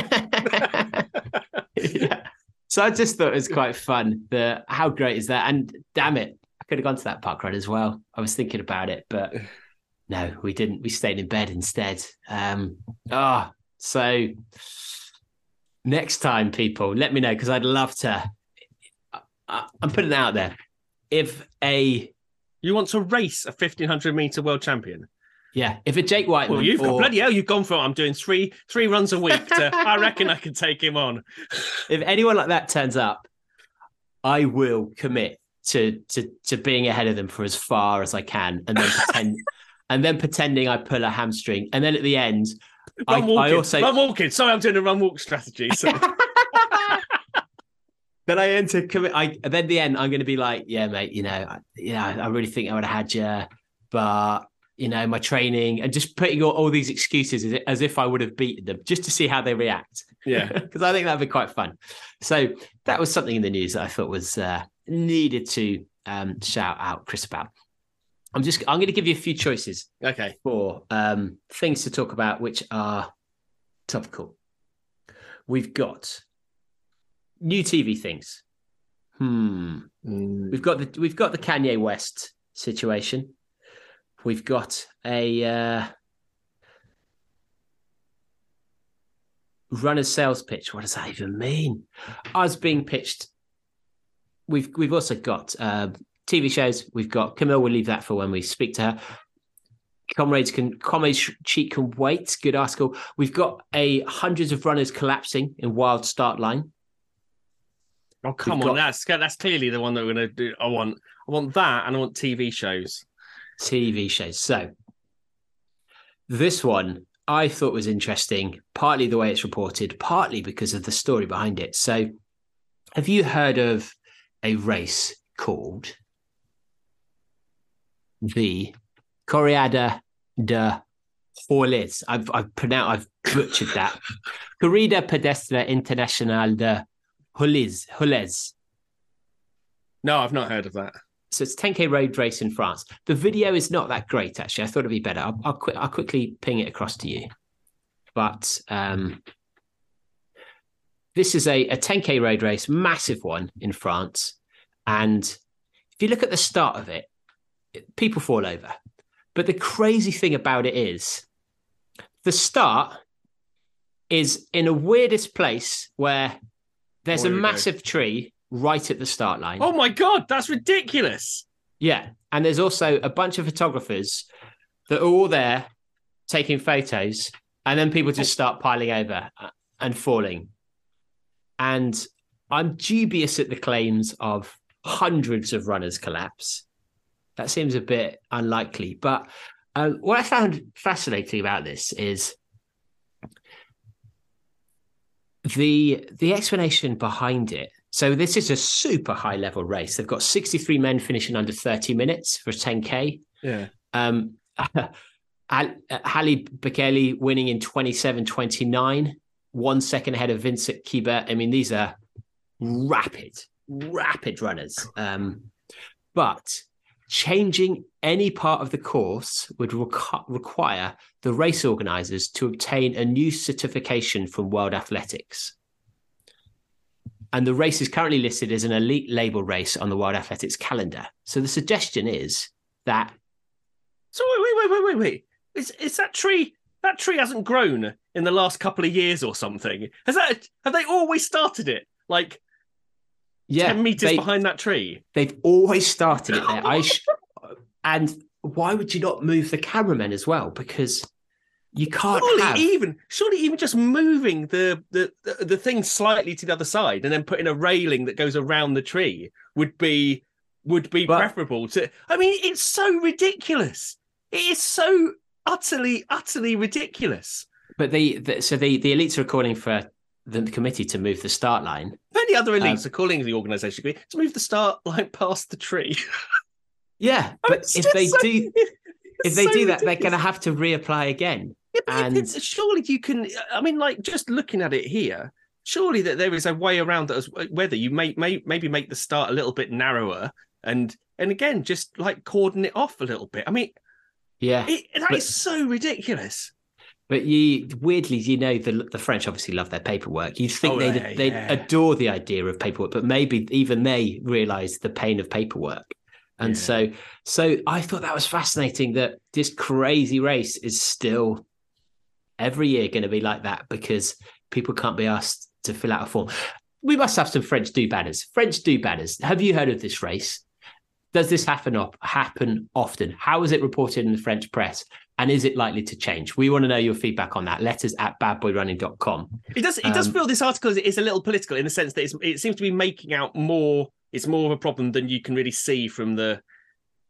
Yeah. So I just thought it was quite fun. The how great is that? And damn it, I could have gone to that park run as well. I was thinking about it, but no, we didn't. We stayed in bed instead. Um, oh, so next time, people, let me know, because I'd love to. I, I'm putting it out there. If a You want to race a fifteen hundred meter world champion? yeah, if a Jake Whiteman, Well, you've got or- bloody hell. You've gone for. I'm doing three three runs a week. To, I reckon I can take him on. if anyone like that turns up, I will commit to to to being ahead of them for as far as I can, and then pretend and then pretending I pull a hamstring, and then at the end, I, Run walking. I also Run walking. Sorry, I'm doing a run walk strategy. So. Then I enter commit. I then at the end, I'm going to be like, yeah, mate. You know, I, yeah, I really think I would have had you, but you know, my training, and just putting all, all these excuses as, as if I would have beaten them, just to see how they react. Yeah, because I think that'd be quite fun. So that was something in the news that I thought was uh, needed to um, shout out Chris about. I'm just I'm going to give you a few choices. Okay. For um, things to talk about, which are topical. We've got new T V things. Hmm. Mm. We've got the we've got the Kanye West situation. We've got a uh, runner's sales pitch. What does that even mean? Us being pitched. We've we've also got uh, T V shows. We've got Camille. We'll leave that for when we speak to her. Comrades can comrades cheat can wait. Good article. We've got a hundreds of runners collapsing in wild start line. Oh come We've on, got... that's that's clearly the one that we're going to do. I want I want that, and I want T V shows. T V shows. So this one I thought was interesting, partly the way it's reported, partly because of the story behind it. So have you heard of a race called the Corrida de Jorles? I've I've pronounced I've butchered that. Corrida Pedestre Internacional de Jorles. Jorles. No, I've not heard of that. So it's ten K road race in France. The video is not that great, actually. I thought it'd be better. I'll I'll, qu- I'll quickly ping it across to you. But um, this is a, a ten K road race, massive one in France. And if you look at the start of it, it people fall over. But the crazy thing about it is the start is in a weirdest place where there's Boy, a massive go. tree right at the start line. Oh my God, that's ridiculous. Yeah. And there's also a bunch of photographers that are all there taking photos, and then people just start piling over and falling. And I'm dubious at the claims of hundreds of runners collapse. That seems a bit unlikely. But um, what I found fascinating about this is the the explanation behind it. So this is a super high level race. They've got sixty-three men finishing under thirty minutes for ten K. Yeah. Um, Halle Bekele winning in twenty-seven twenty-nine, one second ahead of Vincent Kibert. I mean, these are rapid, rapid runners. Um, but changing any part of the course would requ- require the race organisers to obtain a new certification from World Athletics. And the race is currently listed as an elite label race on the World Athletics calendar. So the suggestion is that... So wait, wait, wait, wait, wait. Is, is that tree... That tree hasn't grown in the last couple of years or something. Has that? Have they always started it like yeah, ten meters they, behind that tree? They've always started it there. I sh- and why would you not move the cameramen as well? Because you can't surely have... even surely even just moving the, the the the thing slightly to the other side and then putting a railing that goes around the tree would be would be but, preferable to. I mean, it's so ridiculous. It is so. Utterly, utterly ridiculous. But the, the so the, the elites are calling for the committee to move the start line. Many other elites um, are calling the organisation to move the start line past the tree. Yeah, but if they so, do, if they so do that, ridiculous. They're going to have to reapply again. Yeah, but and it's, surely you can. I mean, like just looking at it here, surely that there is a way around that. As whether you may, may maybe make the start a little bit narrower, and and again just like cordon it off a little bit. I mean. Yeah, it, that but, is so ridiculous. But you weirdly, you know, the the French obviously love their paperwork. You'd think oh, they'd yeah, they'd yeah. adore the idea of paperwork, but maybe even they realise the pain of paperwork. And yeah. so, so I thought that was fascinating that this crazy race is still every year going to be like that because people can't be asked to fill out a form. We must have some French do-badders. French do-badders. Have you heard of this race? Does this happen up happen often? How is it reported in the French press? And is it likely to change? We want to know your feedback on that. Letters at bad boy running dot com. It does it um, does feel this article is a little political in the sense that it's, it seems to be making out more, it's more of a problem than you can really see from the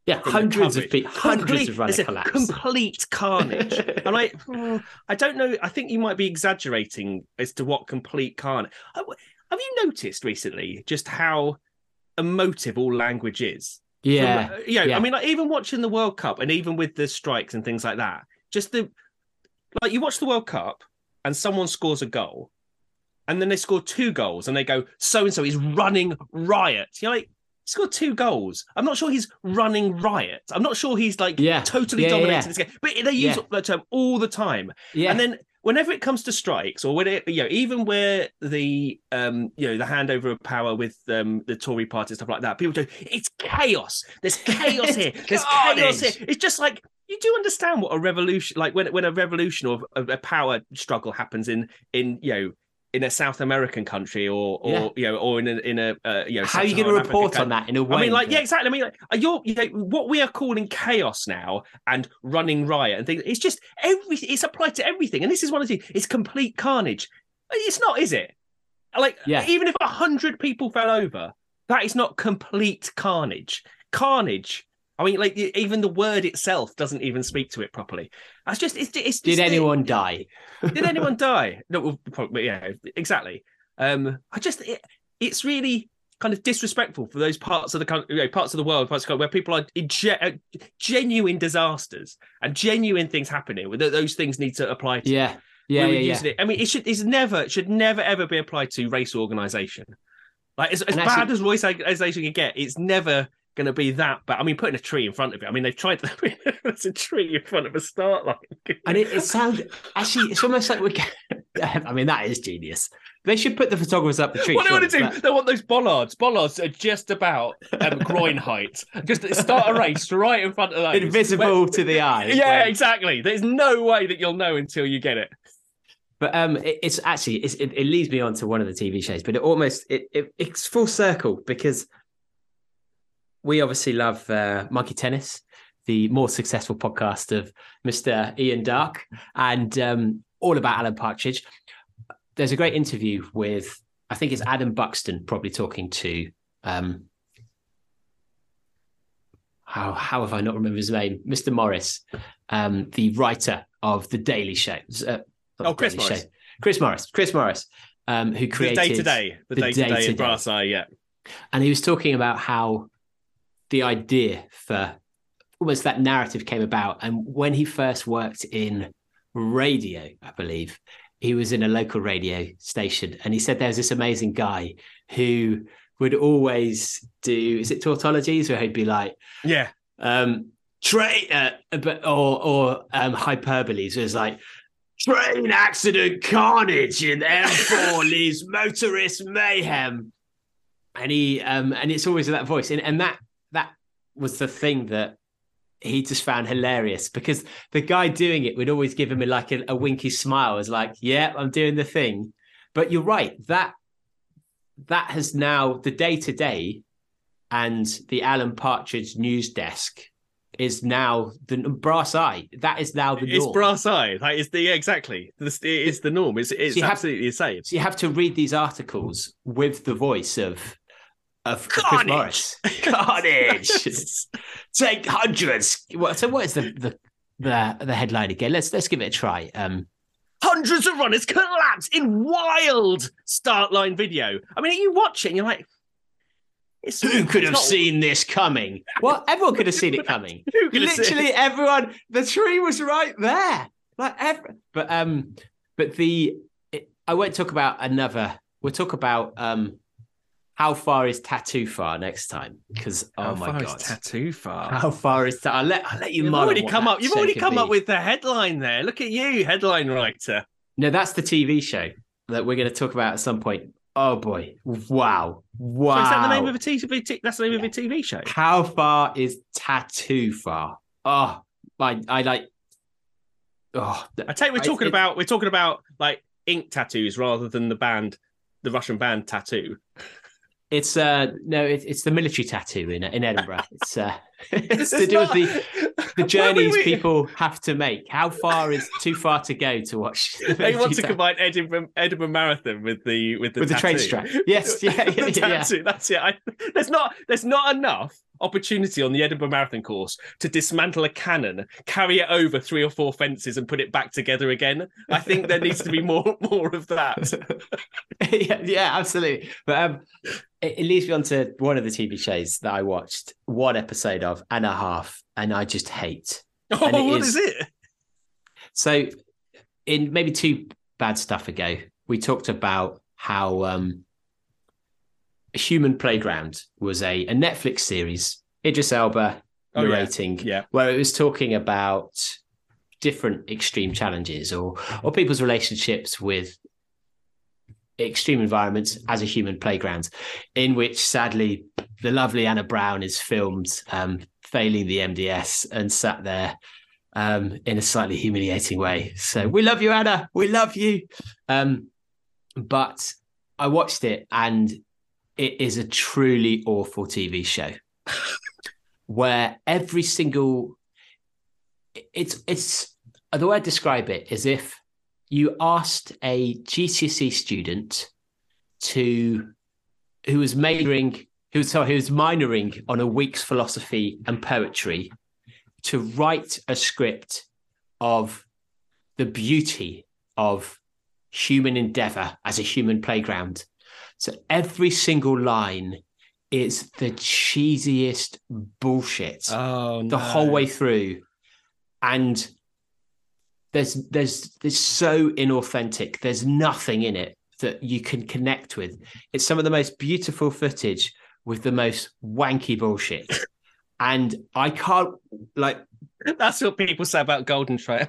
Yeah, from the hundreds of coverage. people, hundreds Complete- of runners it's a collapsed. Complete carnage. And I, mm, I don't know. I think you might be exaggerating as to what complete carnage. Have you noticed recently just how emotive all language is? Yeah, From, uh, you know, yeah. I mean, like even watching the World Cup and even with the strikes and things like that, just the like you watch the World Cup and someone scores a goal, and then they score two goals, and they go, so and so is running riot. You're like, he scored two goals. I'm not sure he's running riot. I'm not sure he's like Yeah. totally Yeah, yeah, dominating yeah. this game. But they use Yeah. that term all the time. Yeah. And then whenever it comes to strikes, or when it, you know, even where the um, you know, the handover of power with um the Tory party and stuff like that, people go, it's chaos. There's chaos here. There's chaos here. It's just like you do understand what a revolution, like when when a revolution or a, a power struggle happens in in you know in a South American country or or Yeah. you know or in a in a uh, you know How are you going to sub-Saharan African report country. on that in a way? I mean, like, that- yeah, exactly. I mean, like, you're, you know, what we are calling chaos now and running riot and things. It's just everything. It's applied to everything, and this is one of the. It's complete carnage. It's not, is it? Like, Yeah. even if a hundred people fell over, that is not complete carnage. Carnage. I mean, like, even the word itself doesn't even speak to it properly. That's just. It's. it's Did just, anyone die? Did anyone die? No, well, probably, yeah, exactly. Um, I just. It, it's really kind of disrespectful for those parts of the country, you know, parts of the world, parts of the country where people are in ge- uh, genuine disasters and genuine things happening. Where th- those things need to apply to. Yeah, yeah, Where we're yeah, yeah. using it. I mean, it should. It's never. It should never ever be applied to race organisation. Like as, as And bad actually- as race organisation can get, it's never going to be that bad. I mean, putting a tree in front of it. I mean, they've tried. To, there's a tree in front of a start line. And it, it sounds actually, it's almost like we're. I mean, that is genius. They should put the photographers up the tree. What they want to surely, do? but- They want those bollards. Bollards are just about um, groin height. Just start a race right in front of those. invisible to the eye. Yeah, when- exactly. There's no way that you'll know until you get it. But um, it, it's actually it's, it, it leads me on to one of the T V shows, but it almost it, it it's full circle because we obviously love uh, Monkey Tennis, the more successful podcast of Mister Ian Darke, and um, all about Alan Partridge. There's a great interview with I think it's Adam Buxton, probably talking to um, how how have I not remembered his name, Mister Morris, um, the writer of the Daily Show. Uh, Oh, Chris Daily Morris. Show. Chris Morris. Chris Morris, um, who The created day to day. The the day to day day-to-day. in Brass Eye, yeah. and he was talking about how the idea for almost that narrative came about. And when he first worked in radio, I believe, he was in a local radio station. And he said there was this amazing guy who would always do, is it tautologies? Where he'd be like, Yeah. um, train, uh, but, or, or um, hyperboles. It was like, train accident carnage in M four leaves motorist mayhem. And he um and it's always that voice. And and that that was the thing that he just found hilarious because the guy doing it would always give him a, like a, a winky smile as like, yeah, I'm doing the thing. But you're right, that that has now the day-to-day and the Alan Partridge news desk is now the Brass Eye. That is now the norm. It's Brass Eye. That is the, yeah, exactly. This- It is the norm. It's, it's you have- absolutely the same. So you have to read these articles with the voice of of Chris Carnage. Morris. Carnage. Take hundreds. Well, so what is the, the the the headline again? Let's let's give it a try. Um, Hundreds of runners collapse in wild start line video. I mean, you watch it and you're like, it's, who could it's have not- seen this coming? Well, everyone could have seen it coming. Who could have seen Literally it? everyone. The tree was right there. Like every, but um, but the it, I won't talk about another. We'll talk about um, how far is tattoo far next time? Because oh How my far god, is tattoo far? how far is that? I'll let I'll let you. You've mull on already what come that up. You've show already could come be. up with the headline there. Look at you, headline writer. No, that's the T V show that we're going to talk about at some point. Oh boy! Wow! Wow! So is that the name of a T V? T- that's the name of a T V show. How far is tattoo far? Oh, I I like. Oh, I take we're I- talking it- about we're talking about like ink tattoos rather than the band, the Russian band Tattoo. It's uh no, it's it's the military tattoo in in Edinburgh. It's uh it's to It's do not- with the the Why journeys would we- people have to make. How far is too far to go to watch? the They want military to ta- combine Edinburgh Edinburgh Marathon with the with the with the train tattoo. strap. Yes, yeah, yeah, the yeah, yeah. tattoo. That's it. I, there's not there's not enough opportunity on the Edinburgh Marathon course to dismantle a cannon, carry it over three or four fences, and put it back together again. I think there needs to be more more of that. yeah, yeah, absolutely. But um, it, it leads me on to one of the T V shows that I watched one episode of and a half, and I just hate. Oh, and it what is, is it? So, in maybe two bad stuff ago, we talked about how um, Human Playground was a, a Netflix series, Idris Elba narrating, oh, yeah. Yeah. where it was talking about different extreme challenges or or people's relationships with extreme environments as a human playground, in which sadly the lovely Anna Brown is filmed um, failing the M D S and sat there um, in a slightly humiliating way. So we love you, Anna. We love you. Um, but I watched it and it is a truly awful T V show where every single it's it's the way I describe it is if you asked a G C S E student to who was majoring who was sorry, who was minoring on a week's philosophy and poetry to write a script of the beauty of human endeavor as a human playground. So every single line is the cheesiest bullshit oh, no. the whole way through. And there's there's there's so inauthentic. There's nothing in it that you can connect with. It's some of the most beautiful footage with the most wanky bullshit. And I can't like that's what people say about Golden Trail.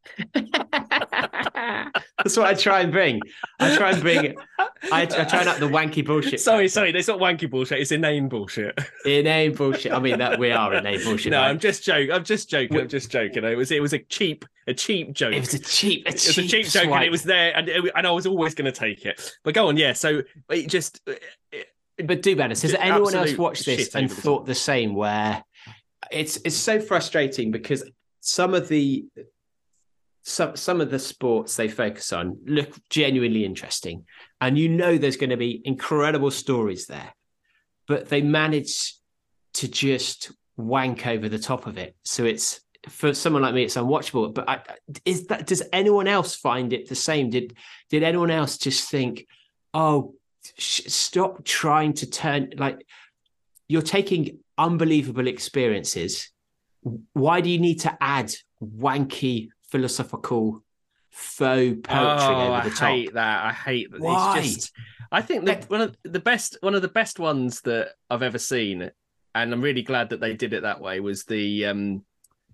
That's what I try and bring. I try and bring. I, I try and up the wanky bullshit. Sorry, sorry, it's not wanky bullshit. It's inane bullshit. Inane bullshit. I mean that we are inane bullshit. No, right? I'm just joking. I'm just joking. I'm just joking. It was it was a cheap a cheap joke. It was a cheap. A it was cheap a cheap joke, swipe. and it was there, and it, and I was always going to take it. But go on, yeah. So it just. It, but do better. Has anyone else watched this shit and over the thought top. the same? Where it's it's so frustrating because some of the some some of the sports they focus on look genuinely interesting, and you know there's going to be incredible stories there, but they manage to just wank over the top of it. So it's for someone like me, it's unwatchable. But I, is that does anyone else find it the same? Did did anyone else just think, oh, sh- stop trying to turn like you're taking unbelievable experiences. Why do you need to add wanky philosophical faux poetry oh, over the I top? I hate that. I hate that. Why? It's just, I think that one of the best, one of the best ones that I've ever seen, and I'm really glad that they did it that way, was the um,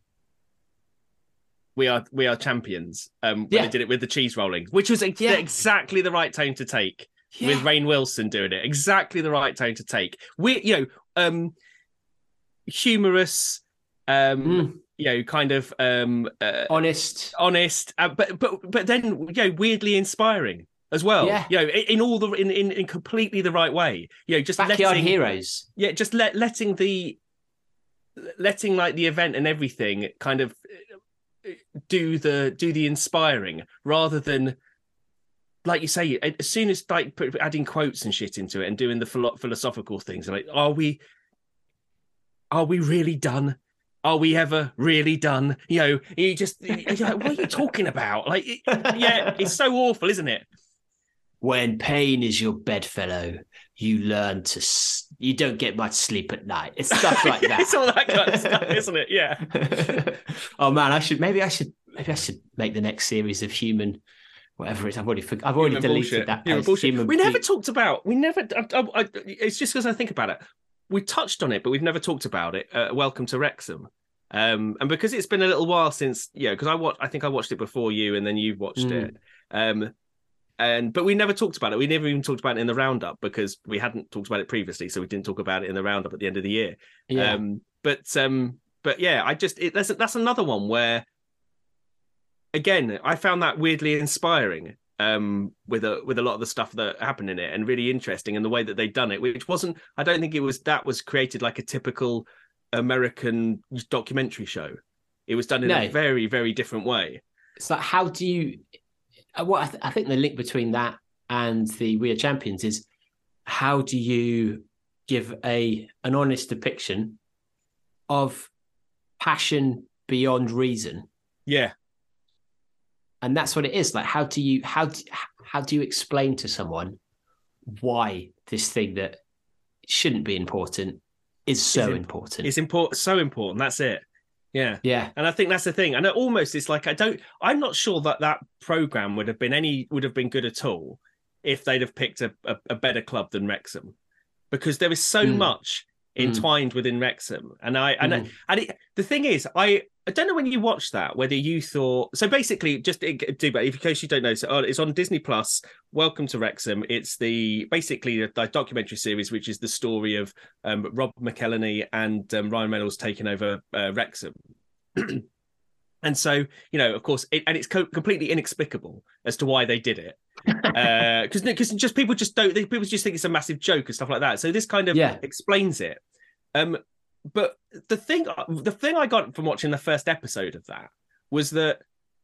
"We Are We Are Champions." Um, when Yeah. they did it with the cheese rolling, which was ex- Yeah. exactly the right tone to take. Yeah. With Rainn Wilson doing it, exactly the right tone to take. We, you know, um, humorous. Um, Mm. you know, kind of um, uh, Honest. honest, uh, but but but then you know, weirdly inspiring as well. Yeah. You know, in, in all the in, in in completely the right way. You know, just Backyard letting, heroes. Yeah, just let letting the letting like the event and everything kind of do the do the inspiring rather than. Like you say, as soon as like put, adding quotes and shit into it and doing the philo- philosophical things, like, are we, are we really done? Are we ever really done? You know, you just, you're like, what are you talking about? Like, it, yeah, it's so awful, isn't it? When pain is your bedfellow, you learn to. S- you don't get much sleep at night. It's stuff like that. It's all that kind of stuff, isn't it? Yeah. Oh man, I should maybe I should maybe I should make the next series of Human. Whatever it is, I've already I've already Human deleted bullshit. that. Human post. bullshit. Human we never be- talked about. We never. I, I, I, it's just because I think about it. We touched on it, but we've never talked about it. Uh, Welcome to Wrexham, um, and because it's been a little while since, yeah, because I watched. I think I watched it before you, and then you watched Mm. it. Um, and but we never talked about it. We never even talked about it in the roundup because we hadn't talked about it previously, so we didn't talk about it in the roundup at the end of the year. Yeah. Um, but um, but yeah, I just it, that's that's another one where, again, I found that weirdly inspiring. Um, with a with a lot of the stuff that happened in it, and really interesting, and the way that they'd done it, which wasn't, I don't think it was that was created like a typical American documentary show. It was done in No. a very very different way. It's like, how do you? uh, What I, th- I think the link between that and the We Are Champions is how do you give a an honest depiction of passion beyond reason. Yeah. And that's what it is. Like, how do you how do, how do you explain to someone why this thing that shouldn't be important is so It's imp- important? It's important, so important. That's it. Yeah. Yeah. And I think that's the thing. And it almost it's like I don't I'm not sure that that program would have been any would have been good at all if they'd have picked a, a, a better club than Wrexham, because there is so Mm. much entwined mm. within Wrexham. And I and Mm. I, and it, the thing is, I I don't know when you watched that whether you thought so. Basically, just do, but in case you don't know, so oh, it's on Disney Plus. Welcome to Wrexham. It's the basically the, the documentary series, which is the story of um, Rob McElhenney and um, Ryan Reynolds taking over uh, Wrexham. And so, you know, of course, it, and it's co- completely inexplicable as to why they did it, because uh, because just people just don't people just think it's a massive joke and stuff like that. So this kind of Yeah. explains it. Um, but the thing the thing I got from watching the first episode of that was that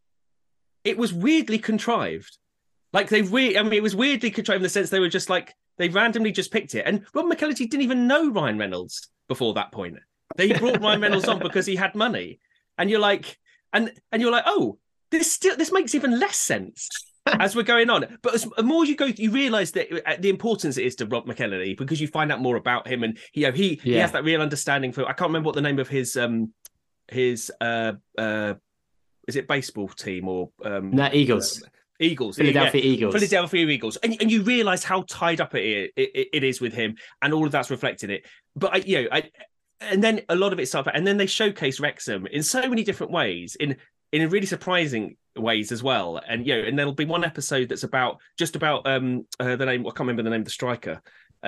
it was weirdly contrived. Like they re- I mean, it was weirdly contrived in the sense they were just like they randomly just picked it. And Rob McElhenney didn't even know Ryan Reynolds before that point. They brought Ryan Reynolds on because he had money, and you're like. And and you're like, oh, this still this makes even less sense as we're going on. But as the more you go, you realise that the importance it is to Rob McElhenney, because you find out more about him, and you know he Yeah. he has that real understanding for. I can't remember what the name of his um his uh uh is it baseball team or um No, Eagles. uh, Eagles, Philadelphia yeah. Eagles. Philadelphia Eagles, and and you realise how tied up it, it it is with him, and all of that's reflected in it. But I, you know, I. And then a lot of it started, and then they showcase Wrexham in so many different ways, in in really surprising ways as well. And you know, and there'll be one episode that's about just about um uh, the name I can't remember the name of the striker,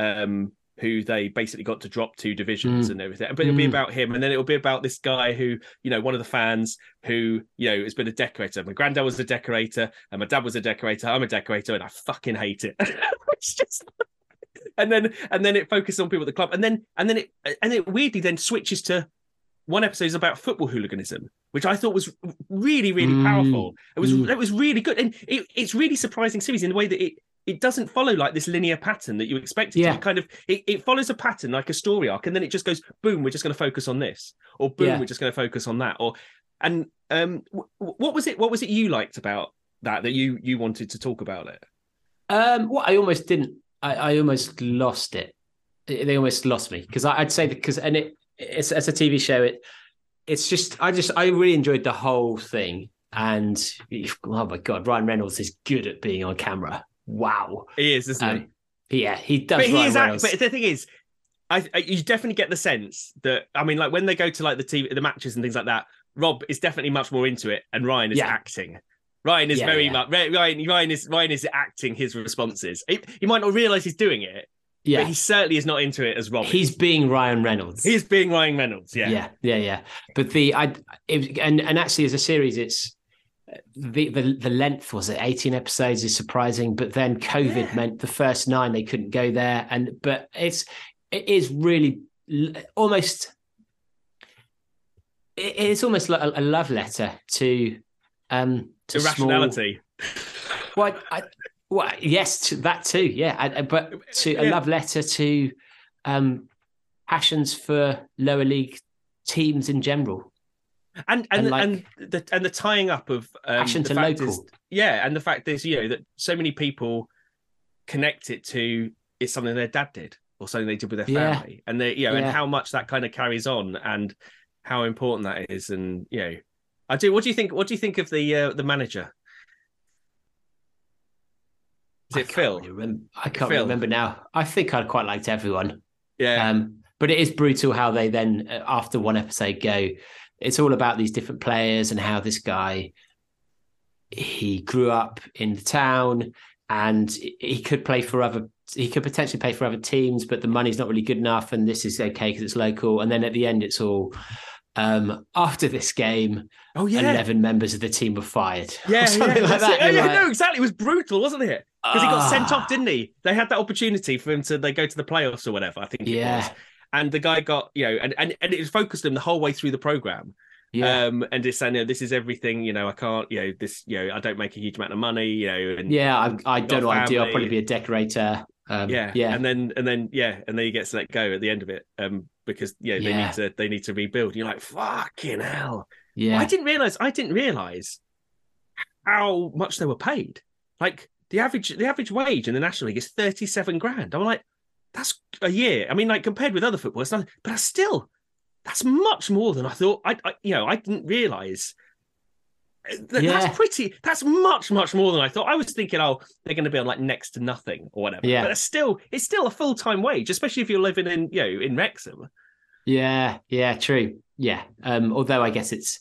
um who they basically got to drop two divisions Mm. and everything. But it'll be Mm. about him, and then it'll be about this guy who, you know, one of the fans who, you know, has been a decorator. My granddad was a decorator, and my dad was a decorator. I'm a decorator, and I fucking hate it. It's just. And then and then it focuses on people at the club, and then and then it and it weirdly then switches to one episode is about football hooliganism, which I thought was really really Mm. powerful. It was Mm. it was really good, and it, it's really surprising series in the way that it it doesn't follow like this linear pattern that you expect it Yeah. to. It kind of it, it follows a pattern like a story arc, and then it just goes boom. We're just going to focus on this, or boom. Yeah. We're just going to focus on that, or and um, w- what was it? What was it you liked about that that you you wanted to talk about it? Um, well, I almost didn't. I, I almost lost it. They almost lost me because I'd say because and it it's as a T V show. It it's just I just I really enjoyed the whole thing. And oh my god, Ryan Reynolds is good at being on camera. Wow, He is, isn't um, he? Yeah, he does. But he Ryan is. Act- Reynolds. but the thing is, I, I you definitely get the sense that I mean, like when they go to like the T V, the matches and things like that, Rob is definitely much more into it, and Ryan is Yeah. acting. Ryan is Yeah, very yeah. much Ryan. Ryan is Ryan is acting his responses. He, he might not realize he's doing it, yeah, but he certainly is not into it as Rob. he's is. being Ryan Reynolds. He is being Ryan Reynolds. Yeah, yeah, yeah, yeah. But the I it, and and actually as a series, it's the the, the length was it eighteen episodes is surprising. But then COVID Yeah. meant the first nine they couldn't go there, and but it's it is really l- almost it, it's almost like a, a love letter to um to irrationality. Small, well, I, well, yes, to that too. Yeah, I, I- but to a Yeah. love letter to um passions for lower league teams in general. And and And, and, like, the and the tying up of um, passion the to fact local. is, yeah, and the fact is, you know, that so many people connect it to it's something their dad did or something they did with their Yeah. family, and they, you know, and Yeah. how much that kind of carries on and how important that is, and you know, I do. What do you think? What do you think of the uh, the manager? Is I it can't Phil? really remember, I can't Phil. remember now. I think I quite liked everyone. Yeah, Um, but it is brutal how they then, uh, after one episode, go. It's all about these different players and how this guy, he grew up in the town and he could play for other, he could potentially play for other teams, but the money's not really good enough. And this is okay because it's local. And then at the end, it's all, um, after this game, oh yeah, eleven members of the team were fired. yeah, or something yeah, like that's that. it. Oh, You're yeah, like, no, exactly. It was brutal, wasn't it? Because he got sent Ah. off, didn't he? They had that opportunity for him to they go to the playoffs or whatever. I think it Yeah. was. And the guy got, you know, and, and, and it focused him the whole way through the program. Yeah. Um, and just saying, you know, this is everything, you know, I can't, you know, this, you know, I don't make a huge amount of money, you know, and Yeah, I, I don't know what I do. I'll family. probably be a decorator. Um, yeah, yeah, And then, and then, yeah, and then he gets let go at the end of it. Um, because yeah, they Yeah. need to they need to rebuild. You're like, fucking hell. Yeah. I didn't realize I didn't realize how much they were paid. Like the average the average wage in the National League is thirty-seven grand. I'm like, that's a year. I mean, like compared with other football, it's not, but that's still that's much more than I thought. I, I you know, I didn't realize that, Yeah. that's pretty. That's much, much more than I thought. I was thinking, oh, they're going to be on like next to nothing or whatever. Yeah. But it's still, it's still a full time wage, especially if you're living in, you know, in Wrexham. Yeah, yeah, true. Yeah. Um, although I guess it's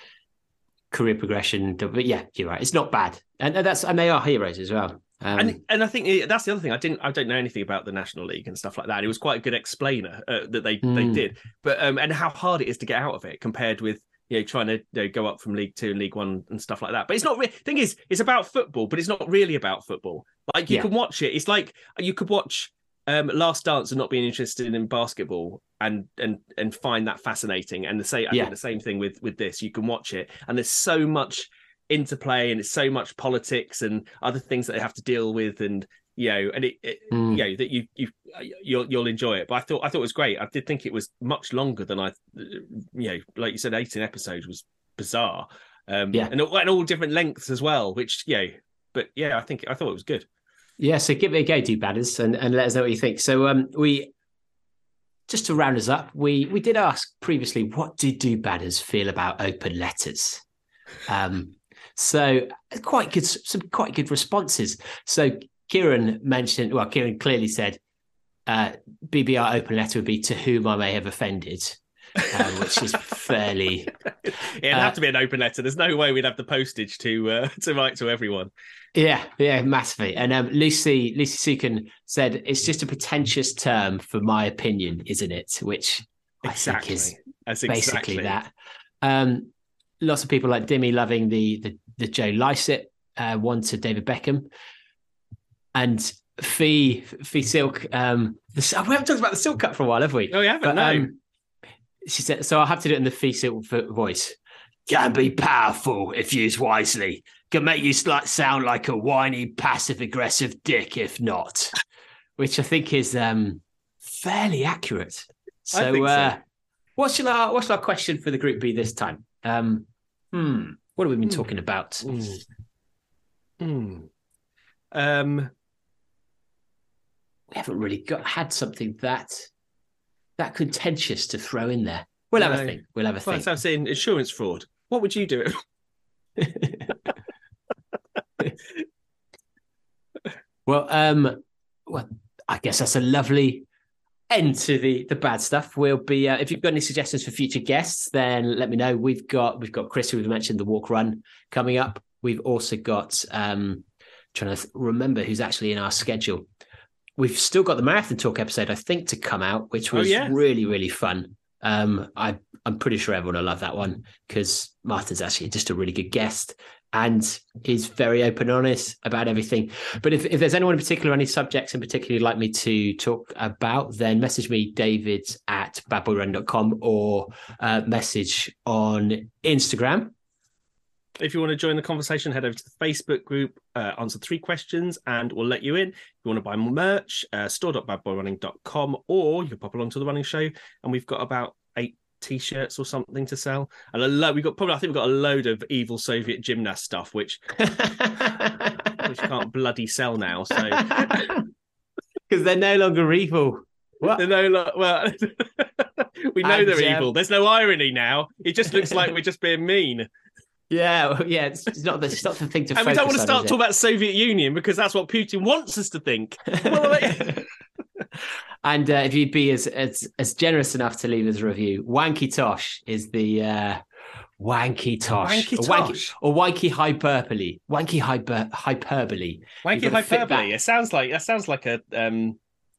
career progression, but yeah, you're right. It's not bad, and that's and they are heroes as well. Um, and and I think that's the other thing. I didn't, I don't know anything about the National League and stuff like that. It was quite a good explainer uh, that they Mm. they did, but um, and how hard it is to get out of it compared with, you know, trying to, you know, go up from League Two and League One and stuff like that. But it's not. Re- thing is, it's about football, but it's not really about football. Like you Yeah. can watch it. It's like you could watch um, Last Dance and not being interested in basketball and and and find that fascinating. And the say, I Yeah. think the same thing with with this. You can watch it, and there's so much interplay, and it's so much politics and other things that they have to deal with, and you know, and it, it Mm. you know, that you you you'll you'll enjoy it. But I thought I thought it was great. I did think it was much longer than I, you know, like you said, eighteen episodes was bizarre. Um, Yeah. and, all- and all different lengths as well. Which yeah, but yeah, I think I thought it was good. Yeah, so give it a go, do badders, and, and let us know what you think. So um, we just to round us up, we we did ask previously, what do do badders feel about open letters? Um, so quite good, some quite good responses. So Kieran mentioned, well, Kieran clearly said, uh, B B R open letter would be to whom I may have offended, um, which is fairly. It'd Uh, have to be an open letter. There's no way we'd have the postage to uh, to write to everyone. Yeah, yeah, massively. And um, Lucy Lucy Sukin said it's just a pretentious term for my opinion, isn't it? Which I Exactly. think is That's basically exactly that. Um, lots of people like Dimmy loving the the, the Joe Lycett uh, one to David Beckham, and Fee Fee Silk. Um, the, we haven't talked about the Silk Cut for a while, have we? Oh, yeah, but But, no. um, she said, so I'll have to do it in the Fee Silk vo- voice. Can be powerful if used wisely. Can make you sl- sound like a whiny, passive-aggressive dick if not. Which I think is um, fairly accurate. So, I think so. uh, what's our what's our question for the Group B this time? Um, hmm, what have we been Hmm. talking about? Mm. Mm. Um, We haven't really got had something that that contentious to throw in there. We'll have No. a think. We'll have a well, think. so I was saying insurance fraud. What would you do? Well, um, well, I guess that's a lovely end to the the bad stuff. We'll be uh, if you've got any suggestions for future guests, then let me know. We've got we've got Chris, who we've mentioned, the walk run coming up. We've also got um, trying to th- remember who's actually in our schedule. We've still got the marathon talk episode, I think, to come out, which Oh, was yeah. really really fun. Um, I I'm pretty sure everyone will love that one because Martin's actually just a really good guest. And he's very open and honest about everything. But if, if there's anyone in particular, any subjects in particular you'd like me to talk about, then message me, David at bad boy run dot com, or uh, message on Instagram. If you want to join the conversation, head over to the Facebook group, uh, answer three questions, and we'll let you in. If you want to buy more merch, uh, store dot bad boy running dot com, or you can pop along to the running show, and we've got about eight T-shirts or something to sell, and a lo- we got probably I think we've got a load of evil Soviet gymnast stuff, which which can't bloody sell now. So Because they're no longer evil. What? they're no lo- well, we know And, they're um, evil. There's no irony now. It just looks like we're just being mean, Yeah, well, yeah. It's, it's not the it's not the thing to. and we don't want to focus on, start is it? talking about Soviet Union because that's what Putin wants us to think. Well, they- And uh, if you'd be as, as as generous enough to leave us a review, Wanky Tosh is the uh, Wanky Tosh, Wanky or wanky, Tosh. or Wanky Hyperbole, Wanky hyper, Hyperbole. Wanky You've got to fit hyperbole. that- It sounds like that sounds like a um.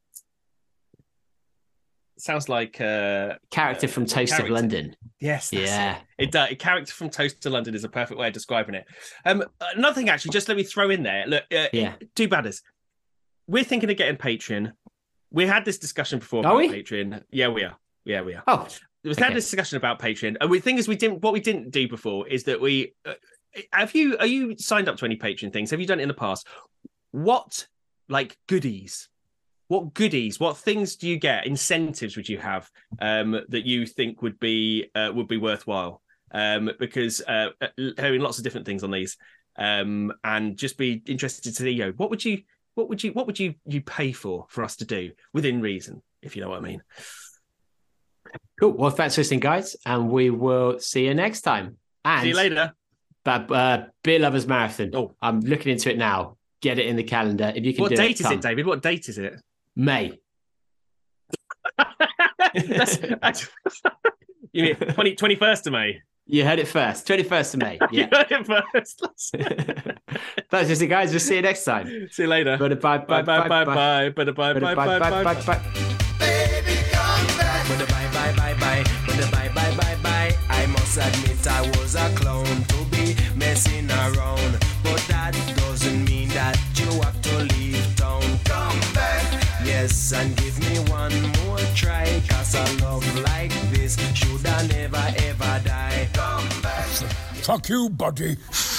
Sounds like a Character from Toast character. of London. yes, that's Yeah. it. It does. A character from Toast to London is a perfect way of describing it. Um, another thing, actually, just let me throw in there. Look, uh, Yeah. do badders. We're thinking of getting Patreon. We had this discussion before Are about we? Patreon. Yeah, we are. Yeah, we are. Oh, We've okay. had this discussion about Patreon, and the thing is, we didn't. What we didn't do before is that we uh, have you. Are you signed up to any Patreon things? Have you done it in the past? What like goodies what goodies, what things do you get? Incentives would you have um, that you think would be uh, would be worthwhile? Um, because uh, hearing lots of different things on these, um, and just be interested to see, you know, what would you, what would you, what would you you pay for for us to do within reason, if you know what I mean. Cool. Well, thanks for listening, guys, and we will see you next time. And see you later. But uh, Beer Lovers Marathon. Oh, I'm looking into it now. Get it in the calendar if you can. What do date it, is it, David? What date is it? May. that's, that's, you mean twenty, twenty-first of May? You heard it first. twenty-first of May. Yeah. You heard it first. That's just it, guys. We'll see you next time. See you later. Bye bye bye bye bye bye bye bye bye bye bye bye bye. Baby, come back. Bye bye bye bye. Bye bye bye bye. I must admit I was a clown to be messing around, but that doesn't mean that you have to leave town. Come back. Yes, and give me one more try, cause a love like this should I never ever die. Come back. Fuck you, buddy.